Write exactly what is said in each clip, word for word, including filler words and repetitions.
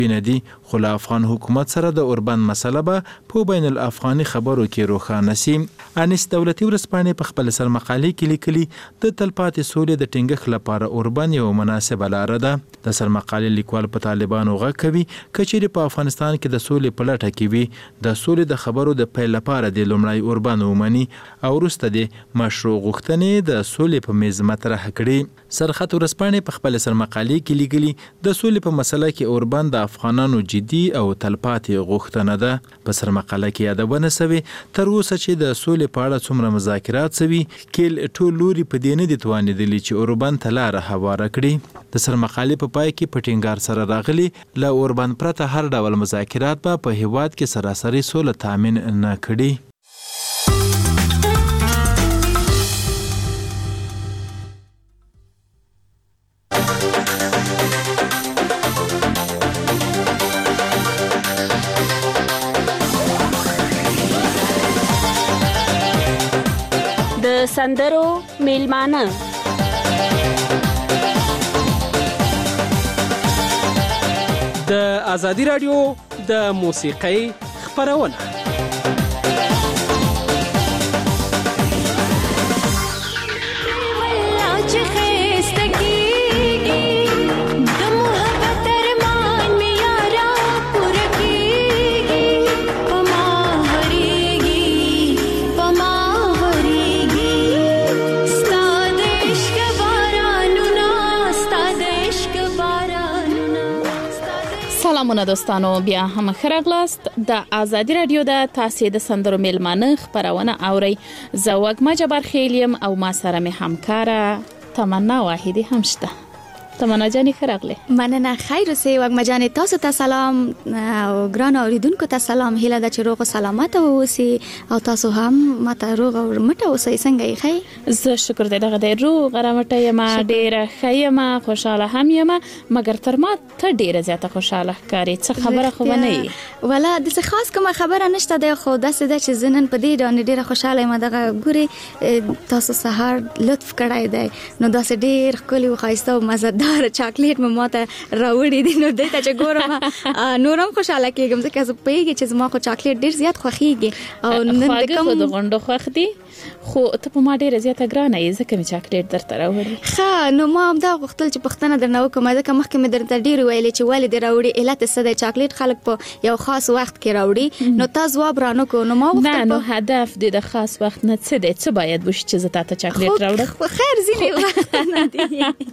ندي، خو له افغان حکومت سره د اوربند مسله به په بین الافغاني خبرو کې روښانه سي. انیس دولتي ورځپاڼې په خپل سرمقالې کې لیکلي د تلپاتې سولې د ټینګښت لپاره اوربند یو مناسبه لاره ده. د سرمقالې لیکوال په طالبانو غږ کوي که چیرې په افغانستان کې د سولې په لټه کې وي، د سولې د خبرو د پیل لپاره د لومړی اوربند ومني او وروسته د مشروع غوښتنې د سولې په میز مطرح کړي. سرخط ورځپاڼې په خپل سرمقالې کې لیکلي د سولې په مسله کې اوربند د افغانانو جدي او تلپاتې غوښتنه ده. په سرمقاله کې یادونه شوې تر اوسه چې د سولې په اړه څومره مذاکرات شوي، کیل ټول لوري په دې نه دي توانېدلي چې اوربند ته لاره هواره کړي. د سرمقالې په پای کې په ټینګار سره راغلي له اوربند پرته هر ډول مذاکرات به په هیواد کې سراسري سوله تامین نه کړي. د سندرو میلمانه د ازادي رادیو د موسیقۍ خپرونه. سلامونه دوستانو، بیا هم خراغلاست. د ازادي رادیو د تاسې د سندرو میلمانه خپرونه اوري. زه وګما جبار خیلیم او ما سره می همکاره تمنا واحدی هم شته. تمنا جانی خراغله. مننه، خیر اوسئ. وګما جان تاسو ته سلام او ګران اوریدونکو ته سلام. هیله ده چې روغ او سلامت اوسئ او تاسو هم ماته روغ او مټه اوسئ. څنګه یې خی؟ زه شکر دې دغه دې روغ غرامټه یم، ډیره خیمه خوشاله هم یم، مګر تر ما ته ډیره زیاته خوشاله ښکاري. څه خبره خو نه وي؟ ولا د څه خاص کومه خبره نشته ده، خو داسې ده چې زنن په دې ډول ډیره خوشاله یم. دغه ګوري تاسو سهار لطف کړای دی، نو داسې ډیر ښکلی او ښایسته او مزدار چاکلیټ مې ماته راوړی دی، نو دې ته چې ګورم نورم خوشاله کېږم ځکه زه پوهېږم چې زما خو چاکلیټ ډیر زیات خوښیږي او نن د کوم د غونډو خوښ دي، خو ته په ما ډیره زیاته ګرانه یې ځکه مې چاکلیټ درته راوړی. ښه، نو ما همدا غوښتل چې پوښتنه درنه وکړم ځکه مخکې مې درته ډېرې ویلې چې ولې دې راوړي، علت یې څه دی؟ چاکلیټ خلک په یو خاص وخت کې راوړي، نو تا ځواب رانکړو. نو ما نه، نو هدف دې د خاص وخت نه څه دی؟ څه باید وشي چې زه تا ته چاکلیټ راوړم؟ خیر ځینې وخت نه دي.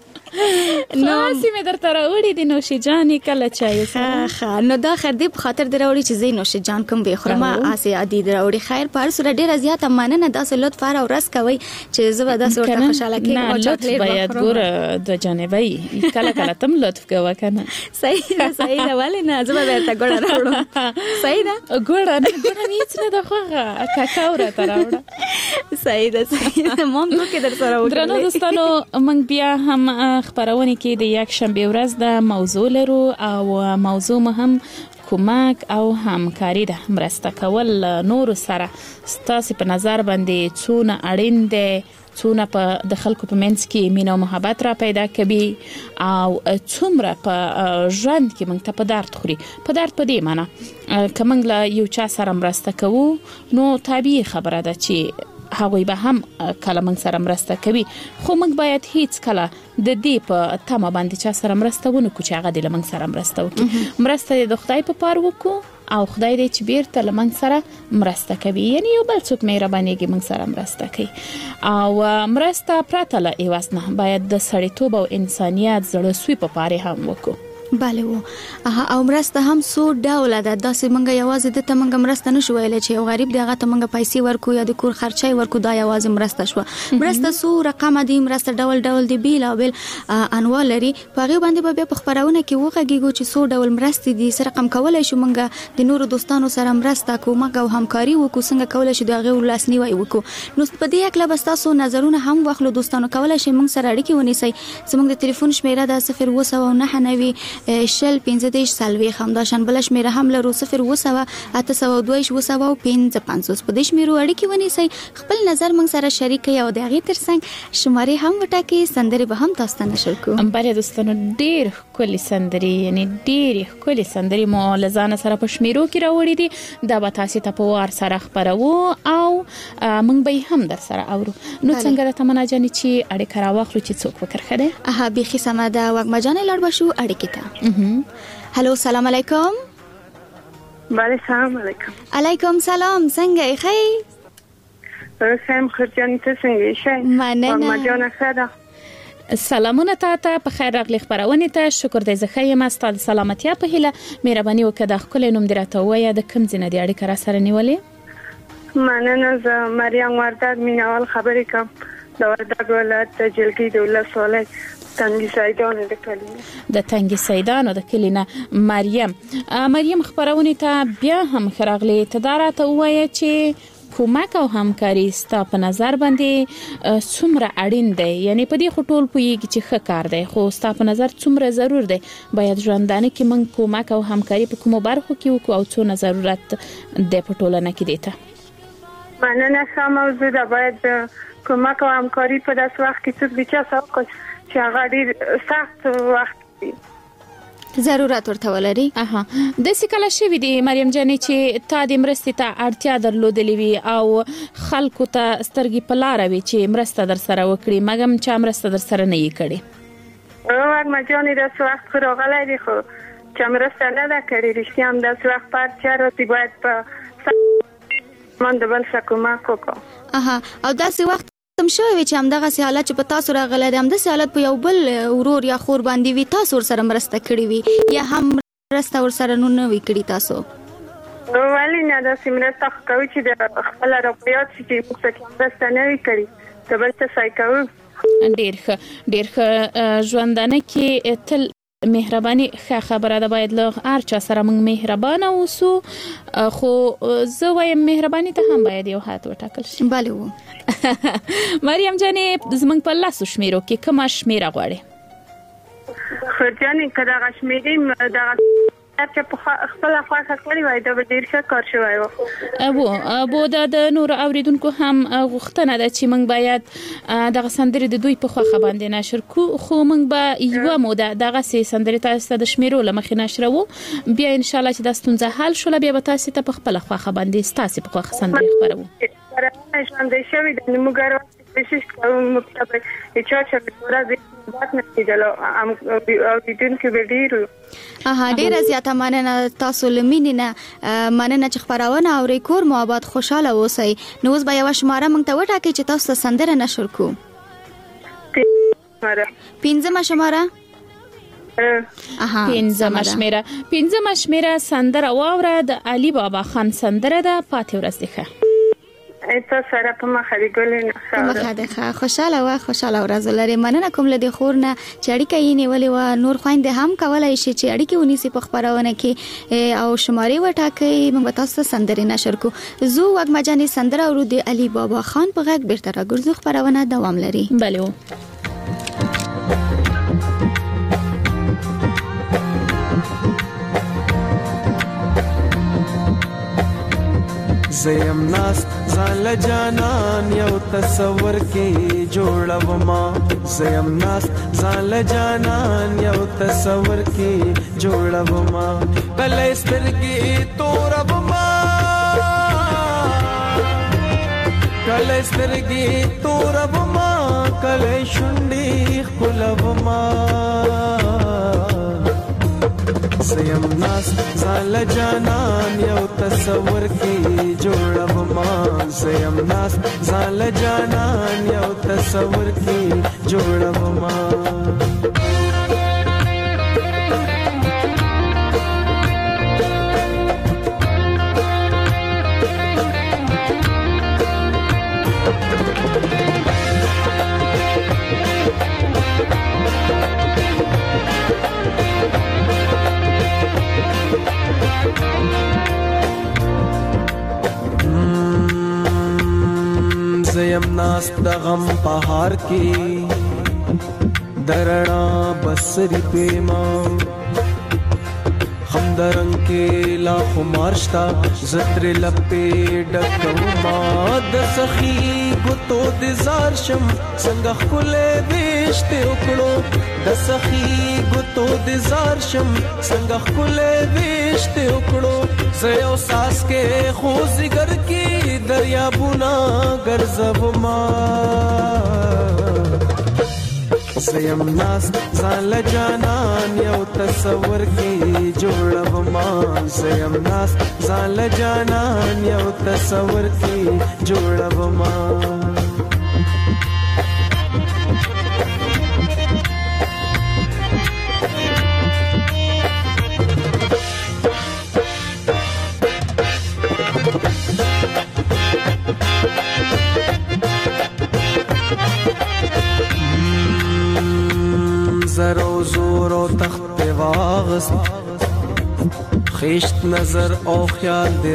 نو خاصې مې درته راوړي دي نوشي جانې کله چای سره. ښه، نو دا خیر دې په خاطر دې راوړي چې زه نوشي جان کوم به خورم، آسې عادي دې راوړي. خیر، په هر صورت ډېره زیاته مننه. داسې لطف هر ورځ کوئ چې زه به داسې ورته خوشحاله کېږم او چاکلیټ باید ګوره د جانبۍ کله کله تم لطف کوه کنه. صحیح ده، صحیح ده. ولې نه، زه به درته ګوړه راوړم. صحیح ده، ګوړه نه ګوړه هیڅ نه ده خوږه، کاکاو راته راوړه. صحیح ده، صحیح ده. ما هم دوکې در سره وکړلې. درنو دوستانو، موږ بیا هم خپرونه کې د یک شنبه ورځ د موضوع لرو او موضوع مو هم کومک او همکاري ده. مرسته کول نور سره ستاسو په نظر باندې څونه اړین دی، څونه په د خلکو په منځ کې مینه او محبت را پیدا کوي او څومره په ژوند کې موږ ته په درد خوري. په درد په دې معنی که موږ له یو چا سره مرسته کوو نو طبیعي خبره ده چې هغوی به هم کله موږ سره مرسته کوي، خو موږ باید هیڅ کله د دې په تمه باندې چا سره مرسته ونه کړو چې هغه دې له موږ سره مرسته وکړي. مرسته دې د خدای په پار وکړو او خدای دې چې بیرته له موږ سره مرسته کوي، یعنی یو بل څوک مهربانېږي موږ سره مرسته کوي. او مرسته پرته له عوض نه باید د سړیتوب او انسانیت زړه سوی په پاره هم وکړو. بله و او مرسته هم څو ډوله ده. داسې موږ یوازې د ته موږ مرسته نشو ویلی چې یو غریب دی هغه ته موږ پیسې ورکو یا د کور خرچه ورکو، دا یوازې مرسته شوه. مرسته څو رقمه دي، مرسته ډول ډول دي، بیلابیل انواع لري. په هغې باندې به بیا په خپرونه کې وغږیږو چې څو ډول مرستې دي، څه رقم کولی شو موږ د نورو دوستانو سره مرسته کومک او همکاري وکړو، څنګه کولی شو د هغې لاسنیوی وکړو. نو په دې هکله به ستاسو نظرونه هم واخلو. دوستانو کولی شئ موږ سره اړیکې ونیسئ. زموږ د تلیفون شمیره ده صفر اووه سوه نهه نوي شل پنځه دیش څلوېښت همداشان بله شمېره هم لرو صفر اوه سوه اته سوه دوه ویشت اوه سوه او پنځه پنځوس. په دې شمېرو اړیکې ونیسئ، خپل نظر موږ سره شریک کړئ او د هغې تر څنګ شمارې هم وټاکئ. سندرې به هم تاسو ته نشر کوو. بله دوستانو، ډېر ښکلې سندرې یعنې ډېرې ښکلې سندرې مو له ځانه سره په شمېرو کې راوړي دي. دا به تاسې ته په وار سره خپروو او موږ به یې هم در سره اورو. نو څنګه ده تمنا جانې چې اړیکه راواخلو چې څوک فکر ښه دی؟ اها بیخي سمه ده. وږمه جانې لاړ به شو اړیکې ته. هلو سلام علیکم. بله سلام علیکم. علیکم سلام. څنګه یې ښه یې؟ سم خرجان ته څنګه یې ښه؟ مننه. وږمه جانه ښه ده. سلامونه تا ته، په خیر راغلی خپرونې ته. شکر دی، زه ښه یم. ستا د سلامتیا په هیله مهرباني وکړه د ښکلی نوم دې راته ووایه، د کوم ځای نه دې اړیکه را سره نیولې؟ مننه. زه مریم وردګ مینهوال خبرې کوم د وردګ ولایت د جلګي د ولسوالۍ تنګي سیدانو د کلي د تنګي سیدانو د کلي نه مریم. مریم خپرونې ته بیا هم ښه راغلې. ته دا راته ووایه چې کومک او همکاري ستا په نظر باندې څومره اړین دی؟ یعنی په دې خو ټول پوهیږي چې ښه کار دی، خو ستا په نظر څومره ضرور دی باید ژوندانه کې موږ کومک او همکاري په کومو برخو کې وکړو او څونه ضرورت دی په ټولنه کې دی ته؟ مننه. ښه موضوع ده. باید کومک او همکاري په داسې وخت کې څوک د چا سره وکړي چې هغه ډېر سخت وخت وي، ضرورت ورته ولري. اها داسې کله شوي دي مریم جانې چې تا د مرستې ته اړتیا درلودلې وي او خلکو ته سترګې په لاره وي چې مرسته در سره وکړي مګم چا مرسته در سره نه یې کړې؟ وږمه جانې داسې وخت خو راغلی دی خو چا مرسته نه ده کړې. رښتیا هم داسې وخت په هر چا راسي باید په من د بل څه کومک وکړو. اها او داسې وخت تم شوی چې همدغه سي حالت چې په تاسو راغلی دی، همدغه حالت په یو بل ورور یا خور باندې وي، تاسو ورسره مرسته کړې وي یا هم مرسته ورسره نه وي کړې تاسو؟ ولې نه، داسې مرسته خو کوو چې د خپله راپیاد شي چې موږ څه مرسته نه وي کړې، د بل څه ځای کوو. ډېر ښه ډېر ښه. ژوندانه کې تل مهرباني ښه خبره ده، باید له هر چا سره موږ مهربانه اوسو، خو زه وایم مهرباني ته هم باید یو حد وټاکل شي. بله و. مریم جانې زموږ په لسو شمیرو کې کومه شمیره غواړې؟ خو جانې که دغه شمیرې دغه چې په خپله خوښه کړې وای دا به ډېر ښه کار شوی و. بو دا د نورو اوریدونکو هم غوښتنه ده چې موږ باید دغه سندرې د دوی په خوښه باندې نشر کړو، خو موږ به یوه موده دغسې سندرې تاسو ته د شمیرو له مخې نشروو، بیا انشاءالله چې دا ستونزه حل شوله بیا به تاسو ته په خپله خوښه باندې ستاسې په خوښه سندرې خپروو. ژوندی شوي د موږ کوشش کوو موږ ته به چا چې ورځ بات نه کېدلو اوریدونکي به ډېر وو. اها ډېره زیاته مننه تاسو له مینې نه مننه چې خپرونه اورئ. کور مو آباد خوشحاله اوسئ. نو اوس به یوه شماره موږ ته وټاکئ چې تاسو ته سندره نشر کړو. پنځمه شماره. پنځمه شمېره پنځمه شمېره سندره واوره د علي بابا خان سندره ده. پاتې ورځ دې ښه. ایتا سره په مخه دی ګلې نه په مخه دی ښه. خوشحاله وه خوشحاله ورځ ولرې. مننه کوم له دې خور نه چې اړیکه یې نیولې وه. نور خویندې هم کولی شي چې اړیکې ونیسي په خپرونه کې او شمارې وټاکئ، موږ به تاسو ته سندرې نشر کړو. زو وږمه جانې سندره اورو د علي بابا خان په غږ. بیرته راګرځو، خپرونه دوام لري. بله و. زیم ناس ځان له جانان یو تصور کې جوړوما، زیم ناس ځان له جانان یو تصور کې جوړوما، کله سترګې توربما کله سترګې توربما کله شونډې ښکلوما، زیم ناس ځان له جانان یو تصور کې جوړوما، زیم ناس ځان له جانان یو تصور کې جوړوما. زیم ناس د غم پهار کې درنا بسری پیما، درنګ کې لا خمارشتا زتر لپې ډکوما د سخی ګوتو د زار شم څنګه خلې وشته وکړو د سخی ګوتو د زار شم څنګه خلې وشته وکړو زيو ساس کې خو زګر کې دریابونه ګرځوما زیم ناس ځان له جانان یو تصور کې جوړوما زیم ناس ځان له جانان یو تصور کې جوړوما زرو زور او تخت واغس خشت نظر او خیال دې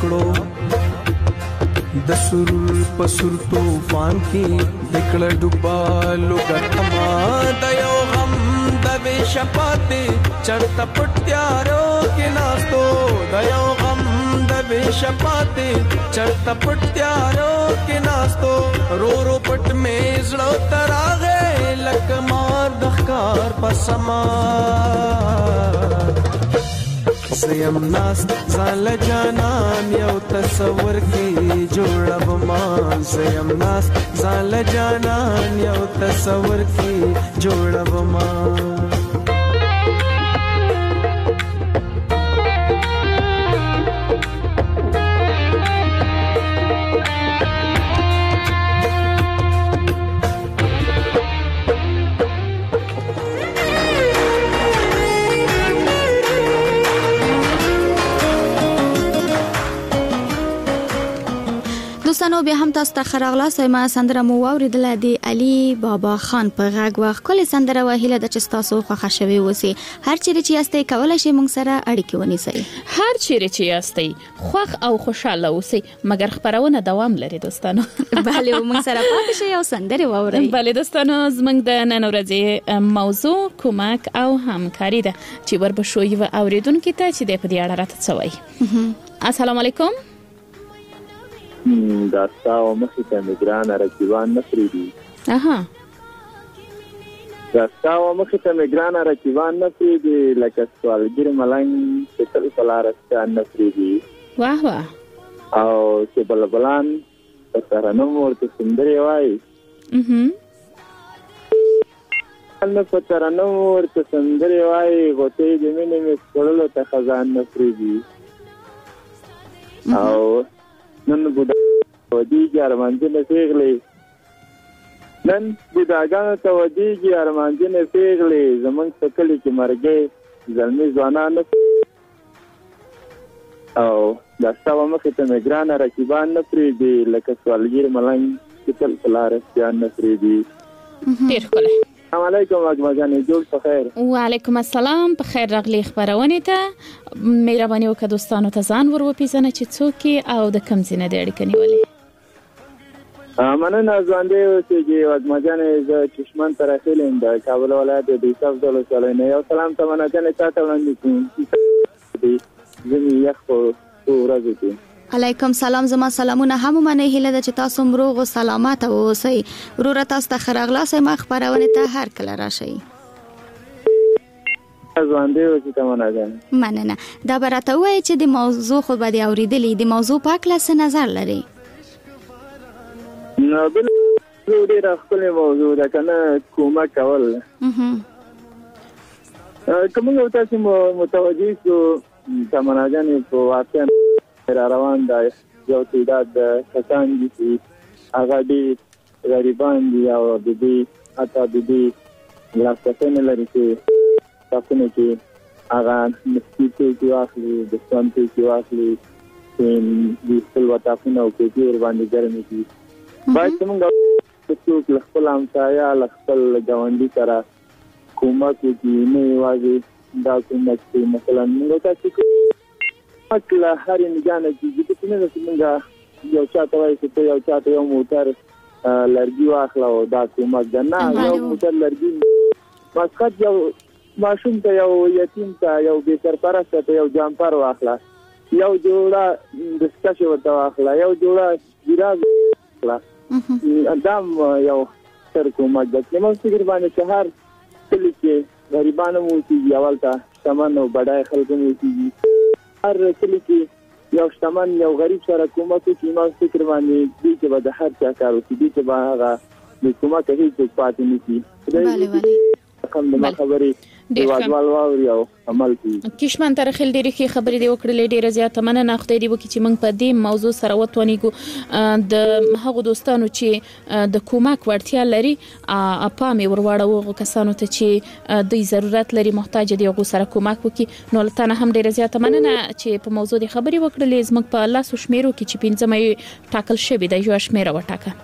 راکړو د سرور پسور طوفان کې دکړه ډوبالو ګټما د یو غم د وې شپاته چرته پټیارو کې ناستو د یو غم د وې شپاته چرته پټیارو کې ناستو رو رو پټ مې زړه تراغه لکمار دخکار پسما زیم ناس ځان له جانان یو تصور کې جوړوما زیم ناس ځان له جانان یو تصور کې جوړوما دوستانو بیا هم تاسو ته خراغلاست ما سندره مو واوریدله د علي بابا خان په غږ وخت کله سندره وهیله د چې تاسو خوښه شوي وسی هر چیرې چې یاستئ کولای شئ موږ سره اړیکه ونیسئ هر چیرې چې یاستئ خوښ او خوشاله اوسئ مګر خبرونه دوام لري دوستانو بله موږ سره پاتې شئ او سندره واورئ بله دوستانو زموږ د نن ورځې موضوع کومک او همکاري ده چې وربشو یو اوریدونکو ته چې د په دې اړه راته څه وایي السلام علیکم دا تاسو مخې ته میګران رقیبان نه فریدي اها دا تاسو مخې ته میګران رقیبان نه فریدي لکه سوالګر ملنګ چې تل فلارستان نه فریدي واه واه او چې بلبلان په ترنم ورته سندري وایي اها نن په ترنم ورته سندري وایي غوته دې مینې مې کړلو ته خزان نه فریدي او نن بودا ودیږي ارمانځنه پیغلې نن بوداګانو ته ودیږي ارمانځنه پیغلې زمونږ په کلي کې مرګې زلمي ځوانان او دا تاسو مخې ته میګران رقیبان نه پریدي لکه سوالګر ملنګ چې تل فلارستان نه پریدي ډیر ښکلی السلام علیکم اجمجانې جوړ په خیر وعلیکم السلام په خیر راغلی خبرونه ته مهرباني وکړه دوستانو ته ځان ور وپیژنه چې څوک او د کم ځینې د اړیکې نیولې مننه ځوان دی چې اجمجانې ز چشمن تر اخیلم د کابل ولایت د دیساف ډول چلنه یو سلام ته مننه تاسو وړاندې کوم زمي یخ په ورځ کې علیکم سلام زما سلامونه هم منه هله د چې تاسو مروغ او سلامات اوسئ ورور تاسو ته خراغلاس ما خبرونه ته هر کله راشي ځوان دی چې تمنه مننه دا برته وای چې د موضوع خو به دی اوریدلې د موضوع په اړه څه نظر لري نو بل ډیر خپل موضوع ده کنه کومه کول کومه یو تاسو متوجي شو تمنه جانې په واقع را روان دی یو تعداد کسان دي چې هغه دي غریبان دي او د دې اته د دې لاسته نه لري چې تاسو نه کې هغه مسکیته کې واخلي د ستونته کې واخلي چې د خپل وطن او کې ډیر باندې ګرمي دي باید موږ چې خپل همسایا خپل ګاونډي سره کومه کې نه واځي دا کومه چې مثلا موږ تاسو کله هر انجان چې د څه نه څنګه یو چاته وایي چې یو چاته یو موټر لرګي واخلو دا کومه جنا یو موټر لرګي مسقط یو ماشوم ته یو یتیم ته یو بې سرپرسته ته یو جامپر واخله، یو جوړه دستکشې ورته واخله، یو جوړه ګیراز واخله. دا یو ستر کومک ده. زموږ فکر باندې چې هر کلي کې غریبان هم اوسېږي، اولته شتمن او بډای خلک هم اوسېږي. هر کلي کې یو شتمن یو غریب سره کومک وکړي. زموږ فکر باندې دې کې به د هر چا کار وکړي، دې کې به هغه د کومک هېڅوک پاتې نه شي. بله بله کوم د خبرې د واجوال واوري او عمل کوي. کشمن ترخل ډېرې ښې خبرې دی وکړلې، ډېره زیاته مننه. خدای دې وکړي چې موږ په دې موضوع سره وتوانیږو د هغو دوستانو چې د کومک وړتیا لري پام یې ورواړو هغو کسانو ته چې دوی ضرورت لري، محتاج دي، هغو سره کومک وکړي. نو له تا نه هم ډېره زیاته مننه چې په موضوع دې خبرې وکړلې. زموږ په لاسو شمیرو کې چې پنځمه یې ټاکل شوې ده، یوه شمیره وټاکه.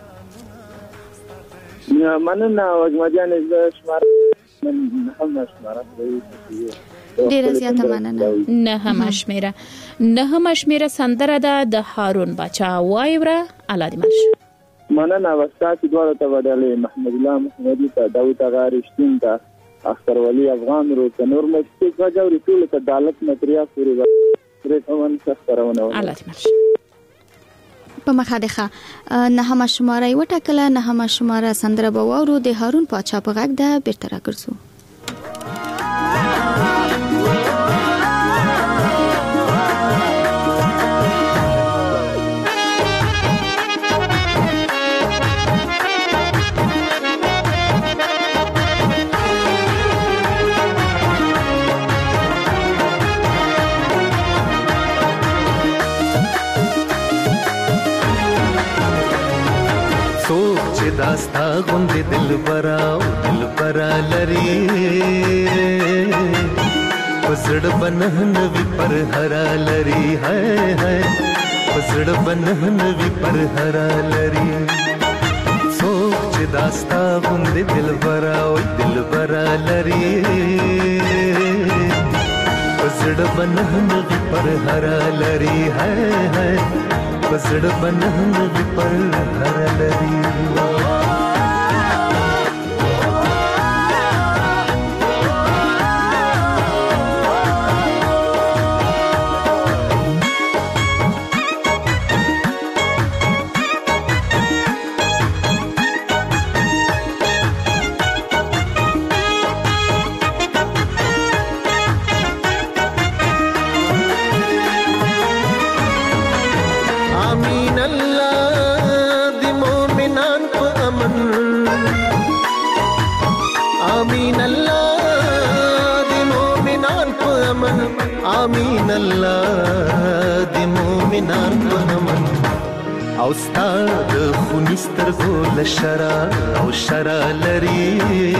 مننه وږمه جانې، زه شماره نهمه شماره ډېره زیاته مننه. نهمه شمیره نهمه شمیره سندره ده د هارون باچا. وایي وره الله دې مل شه. مننه. وستاسې دواړو ته بدلې محمد الله محمدي ته، داود اغا رښتین ته، اختر ولی افغان رو ته، نور مشتق غجوري ټولو ته د عالت متریا پورې پرې کوم څه خبرونه الله دې مل شه. په مخه ده نهمه شماره یې وټاکله. نهمه شماره سندره به واورو د هارون باچا په غږ ده. بیرته راګرځو. داستا غوندې دلبرا او دلبرا لري، پسړ بنه نوی پر هرا لري، هاي هاي پسړ بنه نوی پر هرا لري. سوچ داستا غوندې دلبرا او دلبرا لري، پسړ بنه نوی پر هرا لري، هاي هاي پسړ بنه نوی پر هرا لري. آمین الله د مومنان په امن، او ستاد خونی سترګو لشرا او شرا لري،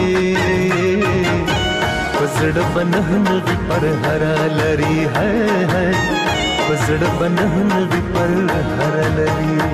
پسړ بنه نوی پر هرا لري، هاي هاي پسړ بنه نوی پر هرا لري.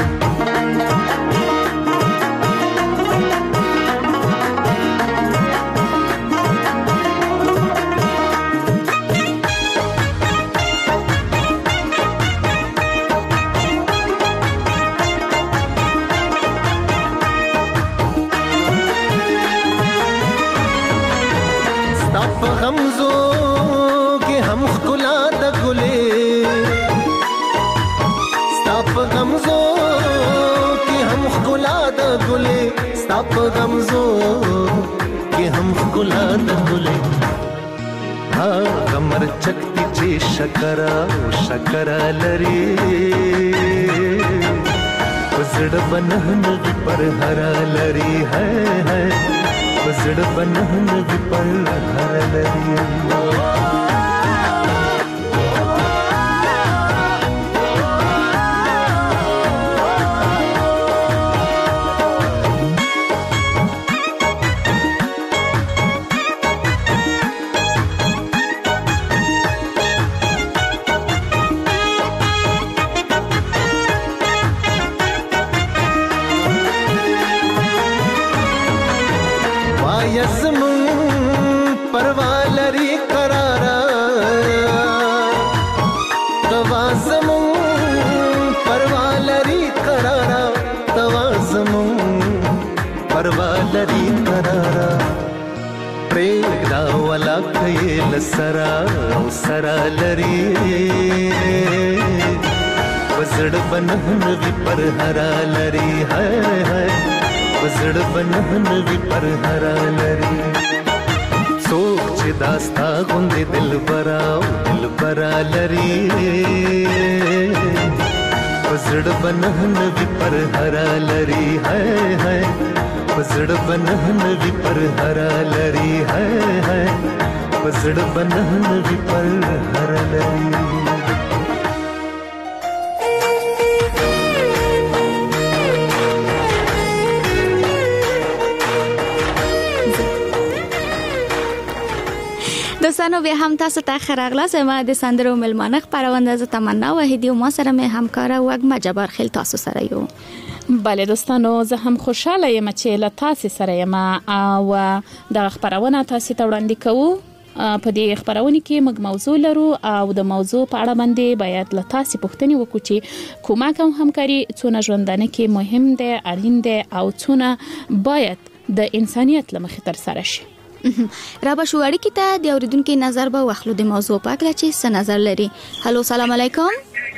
په غمزو کې هم ښکلا د ګلې، هغه مرچکتي چې شکره او شکره لري، په زړه بنه نوی پر هره لري، هاي هاي په زړه بنه نوی پر هره لري. یزمون پروا لري قرار ولا کوي لسرا او سرا لري وزړ بنهن وی پر هرا لري هاي هاي وزړ بنهن وی پر هرا لري سوچ چې داستا غوندې دل برا دل برا لري وزړ بنهن وی پر هرا لري هاي هاي وزړ بنهن وی پر هرا لري هاي هاي وزړ بنهن وی پر هرا لري دوستانو بیا هم تاسو ته ښه راغلاست. ما د سندرو ملمانه خپرونده زه تمنا وحیدي او ما سره مې همکاره وږمه جبار خیل تاسو سره یو. بله دوستانو زه هم خوشاله یم چې له تاسو سره یم او د خبرونه تاسو ته وړاندې کوو. په دې خبرونه کې موږ موضوع لرو او د موضوع په اړه باندې باید له تاسو پوښتنه وکړو چې کومک او همکاري څونه ژوندانه کې مهم ده، اړین ده او څونه باید د انسانیت لمخې تر سره شي. را به شو اړیکې ته د اوریدونکو نظر به واخلو د موضوع په اړه چې څه نظر لري. هالو سلام علیکم.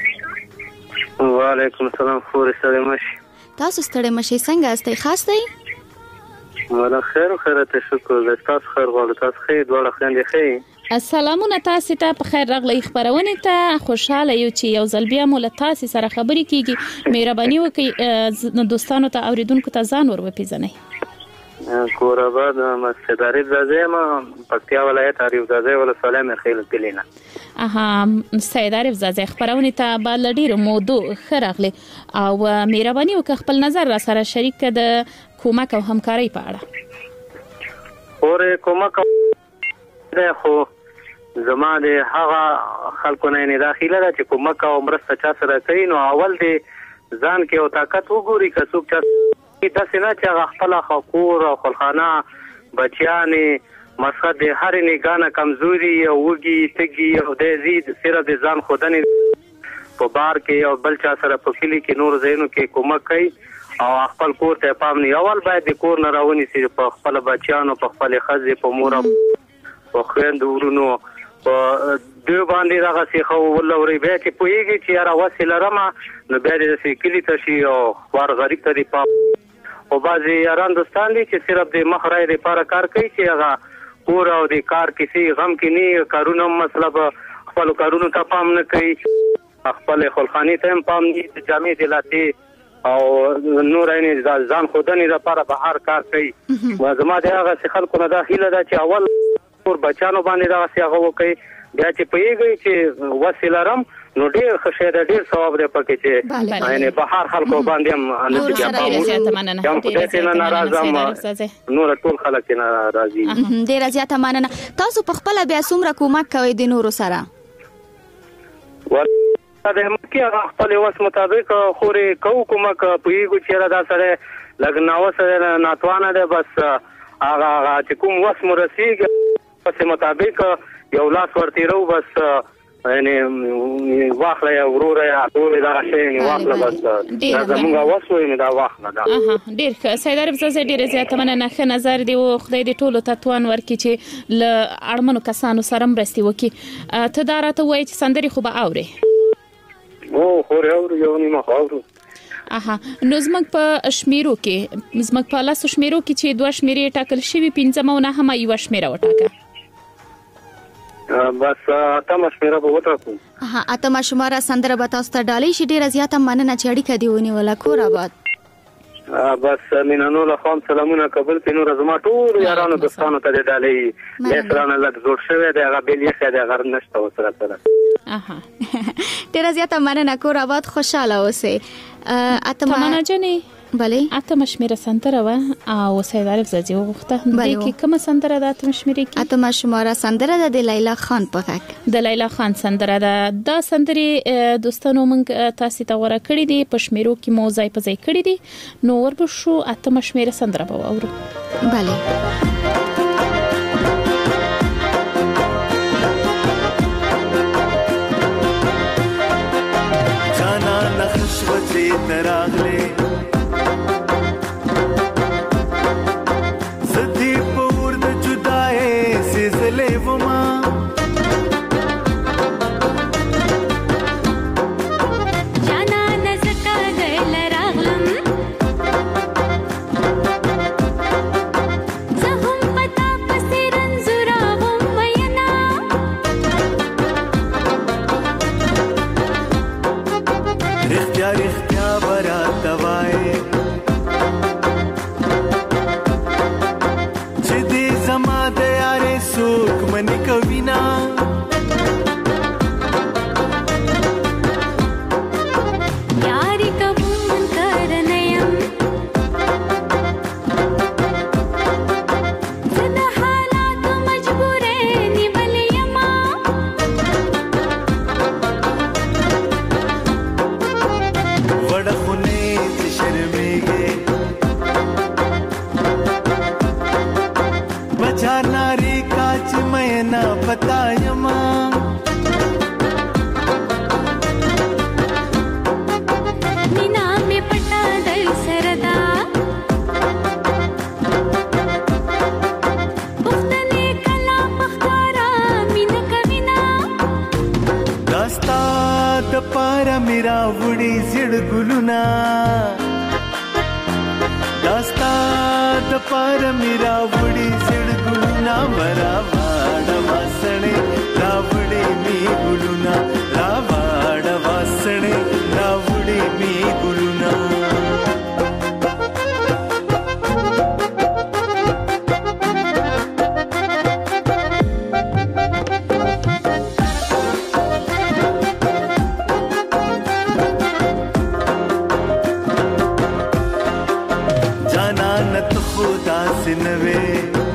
وعلیکم السلام. خور سلام مشي. تاسو ستړي مشي څنګه استئ خاص دی؟ ولا خیر خیر ته شکر د تاسو خیر غواړم. تاسو خیر دواړه خوندې خیر. السلامونه تاسو ته په خیر راغلی خبرونه ته خوشاله یو چې یو ځل بیا مول تاسو سره خبرې کیږي. مهرباني وکړئ دوستانو ته اوریدونکو ته ځان ور وپیژنئ. کوراباد مسجد عارف زاده ما پکتیا ولایت عارف زاده ولسوالۍ مرخیل کلینا. اها سید عارف زاده خبرونه ته بل ډیر موضوع خراغله او مهرباني وکړه خپل نظر را سره شریک کړه د کومک او همکاري په اړه. اور کومک ده خو زما د هغه خلکو نه داخله ده چې کومک او مرسته چا سره کوي نو اول دې ځان کې او طاقت وګوري که څوک چا داسې نه چې هغه خپل خور او خلخانه بچیانې مسخد هر نگانه کمزوري او وږي تږي او د زید سره د ځان خودنې په بار کې او بل چا سره په کلی کې نور زینو کې کومک کوي او خپل کور ته پام نه اول باید د کور نه راونی سي په خپل بچیانو په خپل خزې په مور او خويند ورونو په دوی باندې راغ سي خو ولوري به چې پويږي چې را وسیله رما نو به د کلی ته شي او ور غریب ته دی پام او بعضی یاران دوستان دي چې صرف د مخرای لپاره کار کوي چې هغه کور او د کار کسی غم کې نه کارونه مطلب خپل کارونه ته پام نه کوي خپل خلخانی ته پام نه جامع دلاتي او نور عین ځان خودنی لپاره بهر کار کوي و زما د هغه خلکو نه داخله ده چې اول کور بچانو باندې دا هغه وکي بیا چې پیږي چې وسیله رم نو ډیر ښه ده ډیر ثواب دی پکې چې یعنی بهر خلکو باندې هم نتیجه پاو نور ټول خلک نه راضي ډیر زیاته مننه. تاسو په خپل بیا څومره کومک کوي د نورو سره؟ ول د مکه خپل وس مطابق خوري کو کومک پیږي چې را دا سره لګناو سره ناتوانه ده بس هغه چې کوم وس مرسیږي په مطابق یو لاس ورتیرو بس یعنی واخله یا ورور یا ټول دا شی واخله بس دا زموږ وسوي نه دا واخله دا اها ډیر سید عارف زاده ډیر زیاته مننه. ښه نظر دی او خدای دې ټولو تطوان ورکړي چې ل اړمنو کسانو سره مرستي وکړي. ته دا راته وایي چې سندري خو به اوري؟ او خو اوري یو نیمه اورو. اها نو زموږ په شمیرو کې زموږ په لاسو شمیرو کې چې دوه شمیرې ټاکل شوی پنځمه نه هم یو شمیره وټاکه بس اتمه شمیره به وټاکو. اها اتمه شمیره سندره به تاسو ته ډالۍ شي. ډیره زیاته مننه چې اړیکه دی ونیوله. کور آباد. بس مینانو له خام سلامونه قبول کینو رزما ټول یارانو دوستانو ته ډالۍ اسرانه لږ جوړ شوی دی هغه بیل یې خاله غر نشته وسره سره. اها ډیره زیاته مننه. کور آباد خوشاله اوسئ. اتمه مننه جنې. بله اتمه شمیره سندره و او سید عارف زاده وغوښته دې کې کومه سندره ده اتمه شمیره کې؟ اتمه شمیره سندره ده د لیلا خان په غږ. د لیلا خان سندره ده. دا سندري دوستانو موږ تاسو ته ورا کړی دي په شمیرو کې مو ځای په ځای کړی دي نو وربشو اتمه شمیره سندره به واورو. بله جانا نخش وجه تراغله زدی پور د جدای سزله بیا رښتیا به راته وایې چې دې زما د یارې څوک منې کوي نه یاري کوم کرنه یم زه د حالاتو مجبورې نیولې یمه وړه خونې چې شرمېږې بچار نارې کا چې مینا پتا یمه مینا مې پټه در سره ده پښتنې کله پښتاره مینه کوي نه دا ستا د پاره مې راوړي زړ ګلونه دا ستا د پاره مې راوړي زړ ګلونه راواړه واسڼې راوړي مې ګلونه راواړه واسڼې راوړي مې ګلونه جانانت خدا سے نوے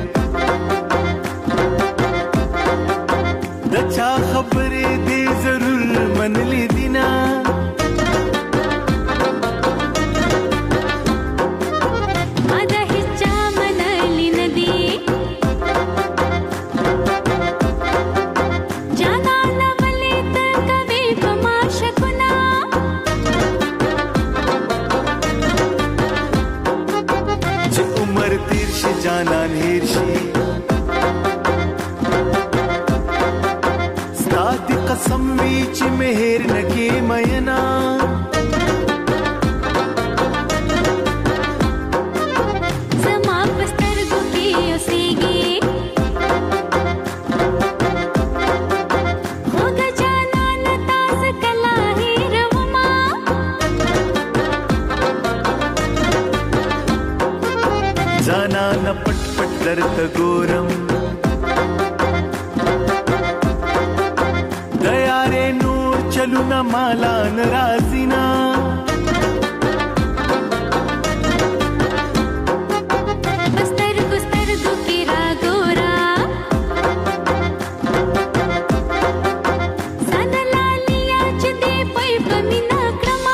دچا خبرې دې ضرور منلې دینا ما د هیچا منلې نه دي جانانه ولې ته کوې په ما شکونه چې عمر تیر شي جانان هیر شي ستا د قسم وي چې مهر نکې مینا زما په سترګو کې اوسېږي خو د جانانه تا زه کله هېرومه جانانه پټ پټ درته ګورم د یارې نور چلونه مالا ناراضي نه په سترګو سترګو کې راګوره ساده لالیا چې دې پی په مینه کړمه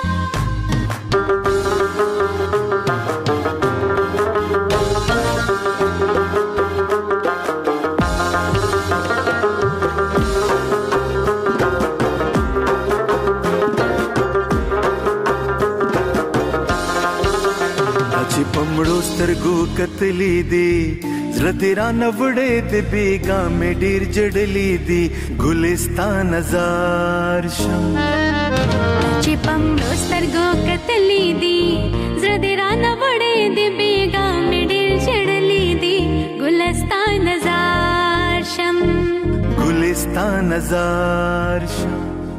چې پمړو سترګو کتلې دي زړه دې را نوړې دې بیګا مې ډېر جړلې دي ګلستان نظر شم چې پمړو سترګو کتلې دي زړه دې رانه وړې دي بیګا مې ډېر جړلې دي ګلستان نظر شم ګلستان نظر شم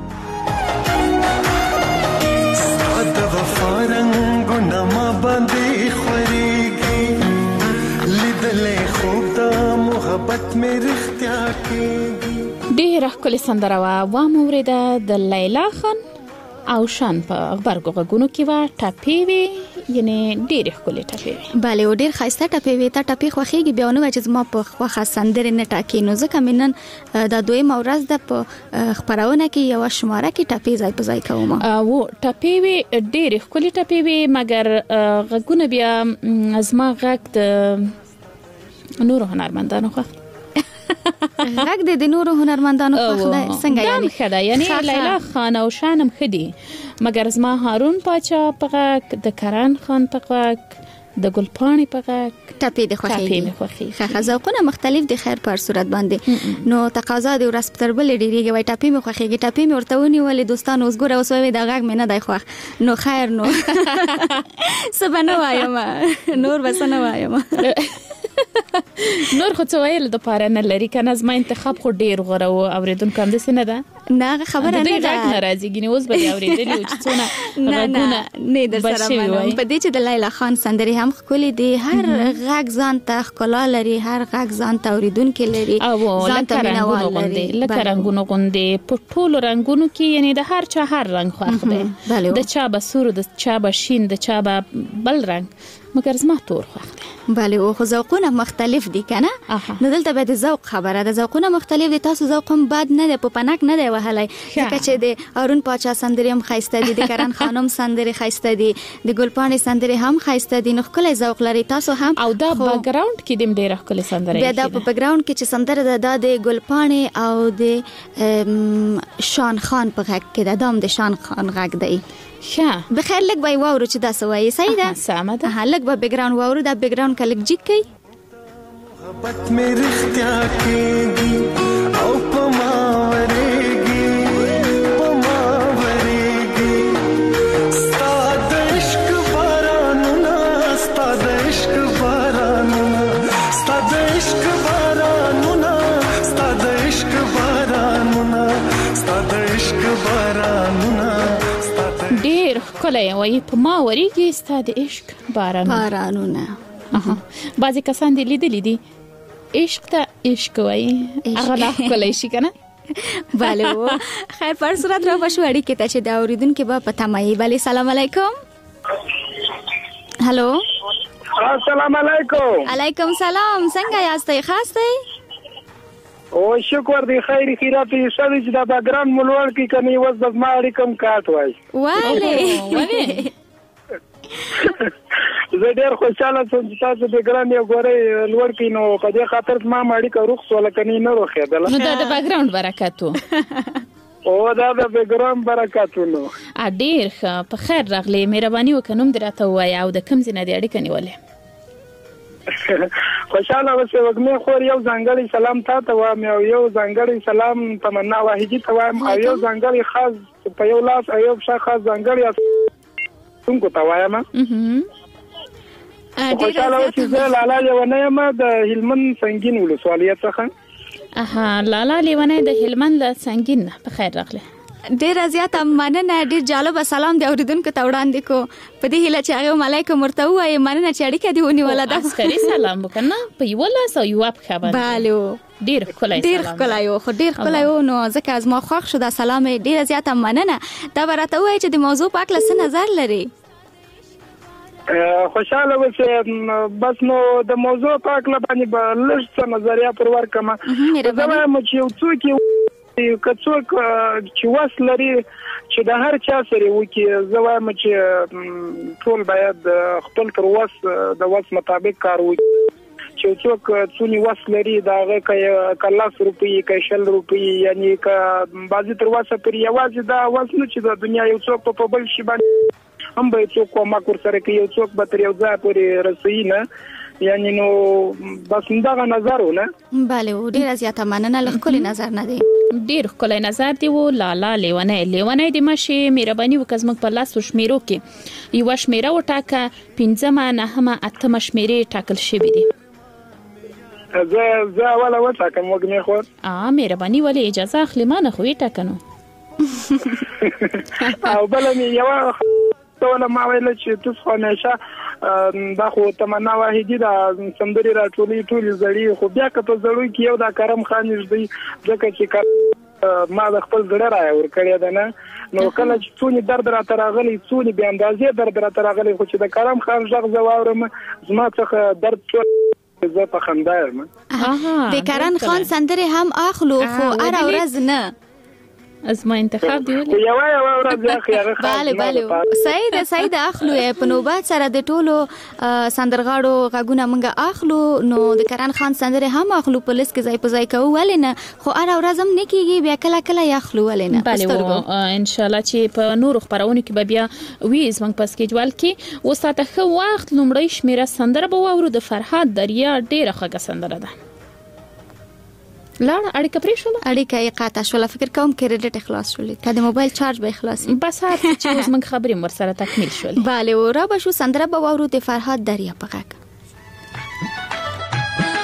ستا د وفا رنګونه ما باندې خورېږي لیدلې خوب د محبت مې رښتیا کېږي ډېره ښکلې سندره وه وام اورېده د لیلا خان او شان په غبرګو غږونو کې وه ټپې وې یعنې ډېرې ښکلې ټپې وې بله او ډېر ښایسته ټپې وې تا ټپې خوښېږي بیا ونه وایه چې زما په خوښه سندرې نه ټاکي نو ځکه مې نن دا دویمه ورځ ده په خپرونه کې یوه شماره کې ټپې ځای په ځای کوم و ټپې وې ډېرې ښکلې ټپې وې مګر غږونه بیا زما غږ د نورو هنرمندانو خوښ غږ دې د نورو هنرمندانو خوښ دی څنګه یعنی ښه ده یعنی لیلا خان او شانم ښه دي مګر زما هارون پاچا په غږ د کرن خان په غږ د ګلپاڼې په غږ ټپې د خوښېږي ښه ذوقونه مختلف دي خیر په هر صورت باندې نو تقاضا د ورځ په تر بلې ډېرېږي وایي ټپې مې خوښېږي ټپې مې ورته ونیولې دوستانو اوس ګوره اوس وایي دا غږ مې نه دی خوښ نو خیر نو څه به نه وایم نور به څه نه وایم نور خو څه ویل د پاره نه لري کنه زما انتخاب خو ډیر غوره او اوریدونکو هم داسې نه ده نه خبره نه ده غږ ناراضي ګینه اوس به اوریدلی او چې څونه نه نه نه در سره منم په دې چې د لیلا خان سندري هم ښکلي دي هر غږ ځان ته ښکلا لري هر غږ ځان ته اوریدونکو لري ځان ته مینوال لري لکه رنګونو غوندې په ټولو رنګونو کې یعنی د هر چا هر رنګ خوښ دی د چا به سور د چا به شین د چا به بل رنګ مګر زما تور خوښ دی بله او خو ذوقونه مختلف دي کنه نو دلته به د ذوق خبره ده ذوقونه مختلف دي تاسو ذوق هم بد نه دی په پنک نه دی وهلی ځکه چې د ارون پاچا سندري هم ښایسته دي د کرن خانم سندري ښایسته دي د ګلپاڼې سندري هم ښایسته دي نو ښکلی ذوق لري تاسو هم او دا بیکګراوند کې دیم ډېره ښکلې سندري بیا دا په بیکګراوند کې چې سندره ده دا د ګلپاڼې او د شان خان په غږ کې ده دا هم د شان خان غږ دی ښه بخیر لږ به یې واورو چې دا څه وایي صحیح ده سمه ده ها لږ به بیکګراوند واورو دا بیکګراوند که لږ جګ کوي محبت مې رښتیا کېږي او په ما ورېږي په ما ورېږي ستا د عشق بارانونه ستا د عشق بارانونه ستا د عشق بارانونه ستا د عشق بارانونه ستا د عشق بارانونه ډېر ښکلی وایي په ما ورېږي ستا د عشق بارانونه بارانونه بعضې کسان دې لیدلی دي عشق ته عشق وایي هغه لا ښکلی شي که نه بله و خیر پر صورت را بشو اړیکې ته چې د اورېدونکي به په تمه یي بلې سلام علیکم هلو السلام علیکم علیکم سلام څنګه یاستئ ښه یاستئ او شکر دی خیر خیرات یې ښه دی چې دا بیکګراوند مو لوړ کړي که نه اوس به زما اړیکه هم کاټ وایي ولې زه ډېر خوشحاله شوم چې تاسو بیکګراوند یې ګورئ لوړ کړي نو په دې خاطر زما هم اړیکه روغ شوله که نه نه روښېدله نو دا د بیکګراوند برکت و او دا د بیکګراوند برکت و نو ډېر ښه په خیر راغلې مهرباني وکړه نوم دې راته ووایه او د کوم ځای نه دې اړیکه نیولې خوشحاله اوسې وږمې خور یو ځانګړی سلام تا ته وایم او یو ځانګړی سلام تمنا واحدي ته وایم او یو ځانګړی خاص په یو لاس او یو پښه خاص ځانګړی څنګه ته وایم خوشحاله اوسې زه لالا لیونی یم د هلمند سنګین ولسوالۍ څخه اها لالا لیونی د هلمند له سنګین نه په خیر راغله ډېره زیاته مننه ډېر جالبه سلام د اورېدونکو ته وړاندې کو په دې هیله چې هغه ملایکه ورته ووایي مننه چې اړیکه دې ونیوله ده عسکري سلام وکړه په یوه لاس او یوه پښه باندې بله ډېر ښکلی ډېر ښکلی و خو ډېر ښکلی و نو ځکه زما خوښ شو دا سلام یې ډېره زیاته مننه دا به راته ووایي چې د موضوع په هکله څه نظر لري خوشحاله اوسې بس نو د موضوع په هکله باندې به لږ څه نظریه پر ورکړم زه وایم چې یو څوک که څوک چې وس لري چې د هر چا سره وکړي زه وایم چې ټول باید خپل تر وس د وس مطابق کار وکړي چې څوک څونی وس لري د هغه که لس روپۍ که شل روپۍ یعنی که بعضې تر وسه پرې یوازې دا وس نه چې د دنیا یو څوک په بل شي باندې هم به څوک کومک ورسره کوي یو څوک به تر یو ځای پورې رسوي نه یعنی نو بس دغه نظر و نه بله و ډېره زیاته مننه له ښکلي نظر نه دی ډېر ښکلی نظر دی و لالا لیونی لیونی د مشې مهرباني وکړه زموږ په لاسو شمیرو کې یوه شمیره وټاکه پنځمه نهمه اتمه شمیرې ټاکل شوي دي زه زه اوله وټاکم وږمې خور مهرباني ولې اجازه اخلي ما نه خو یې ټاکه نو او بله مې یوه ټوله ما ویله چې تاسو خو همیشه دا خو تمنا واحدي دا سندرې راټولې ټولې زړې خو بیا که په زړو کې یو دا کرم خان نږدې ځکه چې ما د خپل زړه رایه ورکړې ده نه نو کله چې څونې درد راته راغلی څونې بې اندازې درد راته راغلی خو چې د کرم خان غږ زه واورم زما څخه درد ټول زه په خندا یم د کرن خان سندرې هم اخلو خو هره ورځ نه از ما انتخاب دی ولې یو یو ورځ یا خیره bale bale صحیح ده صحیح ده اخلو په نوبات سره د ټولو سندرغاړو غږونه موږ اخلو نو د کرن خان سندره هم اخلو په لیست کې ځای په ځای کوو ولې نه خو هر ورځ هم نه کیږي بیا کله کله اخلو ولې نه bale ان شاء الله چې په نور خبرونه کې به بیا وی زمنګ په سکیجوال کې وساته خو وخت لومړی شمیره سندره به وورو د فرحات دریا ډیره ښه سندره ده لاړه اړیکه پرې شوله اړیکه یې قطع شوله فکر کوم کریډټ اخلاص شولې که د موبایل چارج به اخلاص بس هر چې اوس موږ خبرې مر سره تکمیل شولې bale و را به شو سندره به واورو د فرحات دریا په غږ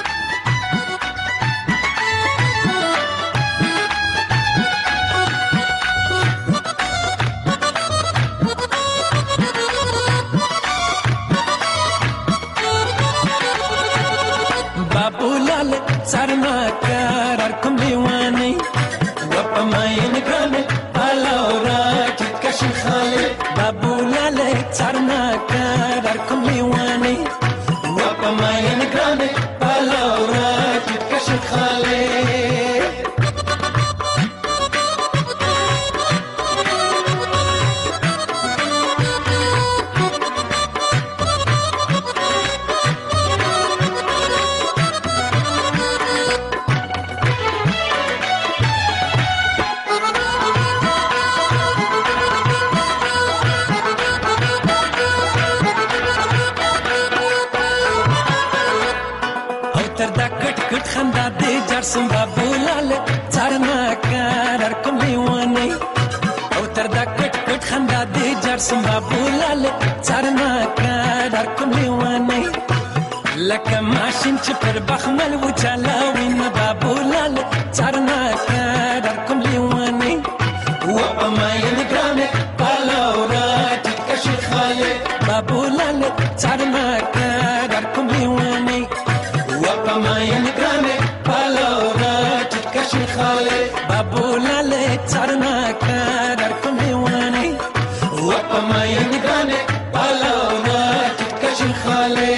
خندا دې جړ سم بابولال څارنا کار کوم لیوانې او تر دا کټ کټ خندا دې جړ سم بابولال څارنا کار کوم لیوانې لکه ماشین چې پر بخمل و چلاوي نه بابولال څارنا کار کوم لیوانې و په ماین ګرامه پالاورا ټکشي خاله بابولال څارنا کار کوم لیوانې و په ماین ګرامه پالاورا ټکشي خاله بابولال څارنا کار کوم لیوانې و په ماین ګرامه پالاورا ټکشي خاله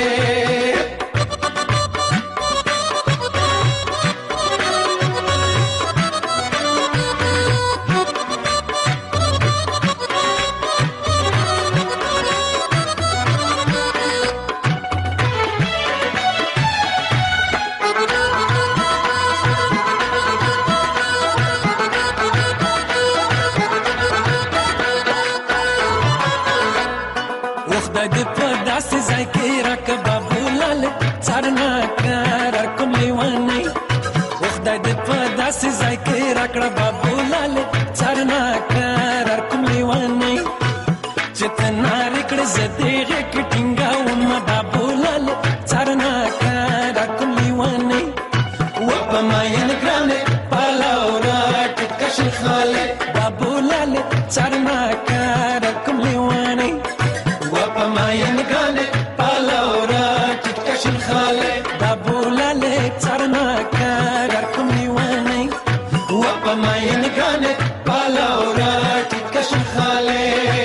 کړه بابولال څارنا کار کوم لیوانې چتنا رکړه زديغه کټینګا وم بابولال څارنا کار کوم لیوانې و په ماین ګرامه پالاورا ټکشي خاله بابولال څارنا کار کوم لیوانې و په ماین ګرامه پالاورا ټکشي خاله بابولال څارنا کار کوم لیوانې وپا ماین گانه پالاورا ټکشن خاله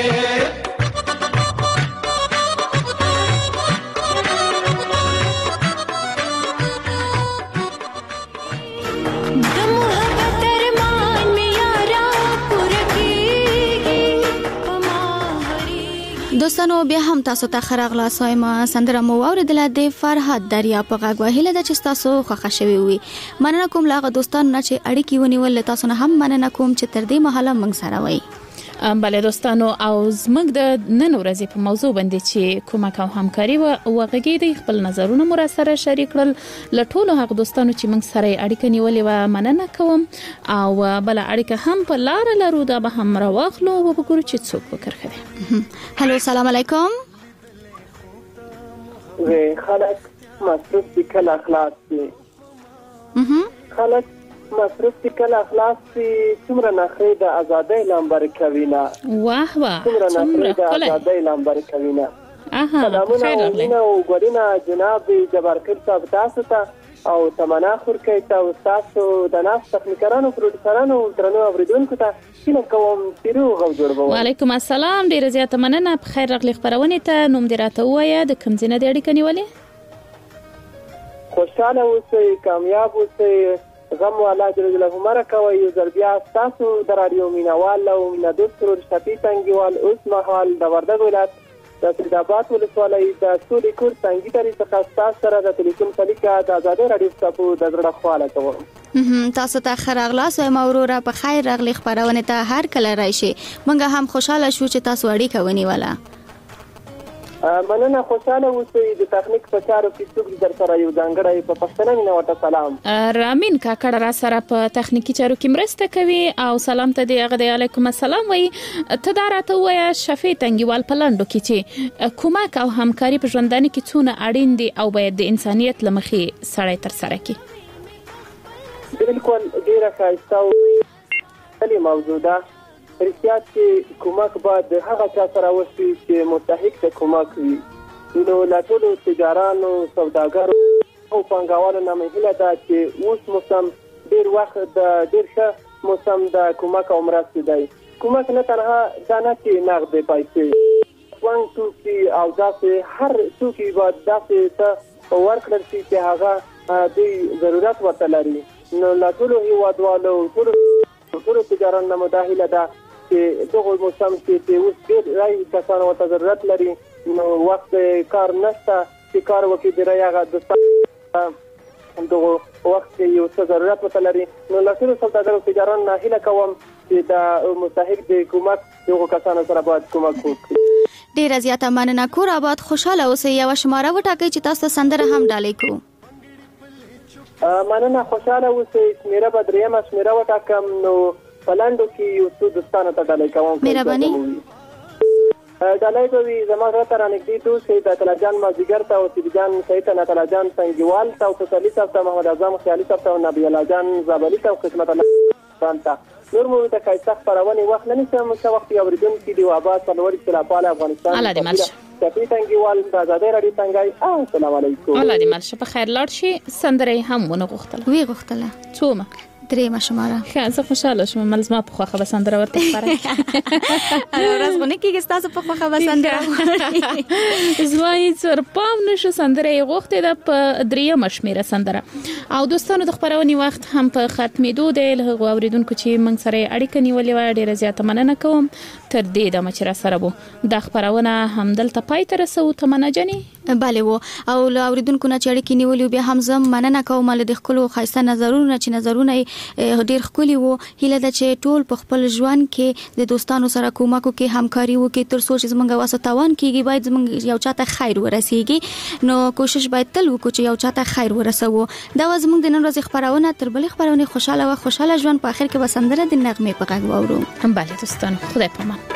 دوستانو بیا هم تاسو ته خراغلا سايما سندره مو اوریدله د فرحت دریا په غږ وهله د چې تاسو خوښه شوي وي مننه کوم لاغه دوستانو نه چې اړیکې ونیول تاسو نه هم مننه کوم چې تر دې مهاله موږ سره وي بله دوستانو او زموږ د نن ورځې په موضوع باندې چې کومک او همکاري وغږی دی خپل نظرونه مو را سره شریک کړل له ټولو هغه دوستانو چې موږ سره اړیکه نیولې و مننه کوم او بل اړیکه هم په لار لرو دا به هم راوخلو او وګورو چې څوک وکړي هلو سلام علیکم وی خلک مصروف دي کله اخلاص دي خلک مصروف دي کله اخلاص دي څومره نخري د ازادۍ لامبر کوینا واه واه څومره نخري د ازادۍ لامبر کوینا اها خیر راغلی نو ګورینا جناب جبارکل صاحب تاسو ته او تمنا خور کوي تاسو د ناس تخنیکرانو پروډوسرانو درنو اوریدونکو ته څنګه کوم پیرو غو جوړو وعلیکم السلام ډیر زیاته مننه بخیر راغلی خبرونه ته نوم دی راته وایا د کوم ځای د اړیکې نیولې خوشاله اوسئ کامیاب اوسئ غم والا جل جلاله مره کوي یو ځل بیا تاسو د رادیو مینوال او مینادوس پرور شپې تنګیوال اوس مهال د وردګ ولایت د سیداباد ولسوالۍ د سولې کور څنګه ترې څخه تاسو سره د ټلیفون شریکه د آزادۍ رادیو ستاسو د زړه خواله کوم تاسو ته خراغلا سوم اورورا په خیر راغلی خبرونه ته هر کله راشي مونږ هم خوشاله شو چې تاسو اړیکه ونیوله مننه خوشاله اوسئ د تخنیک په چارو کې څوک در سره یو ځانګړی په پښتنه مینه ورته سلام رامین کاکړ را سره په تخنیکی چارو کې مرسته کوي او سلام ته دی هغه علیکم السلام وای ته دا راته وای شفیع تنګیوال پلاندو کې چې کومک او همکاري په ژوندانه کې څونه اړین دي او باید د انسانيت لمخې سړی تر سره کی بالکل ډیره ښایسته او کلی موجوده رښتیا چې کومک باید هغه چا سره وشي چې مستحق ته کومک وي نو لا ټولو تجارانو سوداګرو او پانګوالو نه مې هیله ده چې اوس موسم ډیر وخت د ډیر ښه موسم د کومک او مرستې دی کومک نه تنها دا نه چې نغدې پیسې وان توکي او داسې هر توکي باید داسې ته ورکړل شي چې هغه دوی ضرورت ورته لري نو لا ټولو هیوادوالو ټولو ټولو تجارانو نه مداهله ده چې دغه موسم کې اوس ډېر راي کسانو ورته ضرورت لري نو وخت کار نشته چې کار وکړي د راي هغه د دغه وخت یو څه ضرورت ورته لري نو له ټولو سوداګرو تجارانو نه هیله کوم چې د مستحق د حکومت دغه کسانو سره باید کومک وکړي ډېر زیاته مننه کور آباد خوشاله اوسئ یو شماره وټاکئ چې تاسو سندره هم ډالۍ کوو مننه خوشاله اوسئ. شمیره به درېیمه شمیره وټاکم نو په لنډو کې یو څو دوستانو ته ډالۍ کوم. مهرباني. ډالۍ به وي زما زړه ته رانږدې ته اوسئ. د عطله جان مازدیګر ته او سیدي جان سعید ته عطله جان سنګیوال ته او تسلي صاحب ته محمد اعظم خیالي صاحب ته او نبي الله جان زابلي ته او قسمت الله خان ته. نور مو د ښایسته خپرونې وخت نه نیسم. ښه وخت یې اورېدونکي دي. آباد سرلوړي سلاپال افغانستان الله دې مل شه. شفیع تنګیوال د ازادۍ راډیو څنګه السلام علیکم. الله دې مل شه. په خیر لاړ شي. سندره هم ونه غوښتله وی غوښتله څومره درېمه شماره. ښه زه خوشاله شوم. مل زما په خوښه به سندره ورته خپره ورځ غونې کېږي ستاسو په خوښه به سندره زما هېڅ ورپام نه شو. سندره یې غوښتې ده په درېیمه شمېره سندره. او دوستانو د خپرونې وخت هم په ختمېدو دی. له هغو اورېدونکو چې موږ سره یې اړیکه نیولې وه ډېره زیاته مننه کوم. تر دې دمه چې راسره وو دا خپرونه همدلته پای ته رسوو. تمنا جانې بله و او له اورېدونکو نه چې اړیکې نیولې بیا هم زه مننه کوم له د ښکلو ښایسته نظرونو چې نظرونه یې ډېر ښکلي وو. هیله ده چې ټول په خپل ژوند کې د دوستانو سره کومک وکړي، همکاري وکړي تر څو چې زموږ واسه تاوان کېږي باید زموږ یو چاته خیر ورسیږي. نو کوشش باید تل وکړو چې یو چاته خیر ورسوو. دا و زموږ د نن ورځې خپرونه. تر بلې خپرونې خوشاله و خوشاله ژوند. په آخر کې به سندره د نغمې په غږ واورو. بله دوستانو خدای پامان.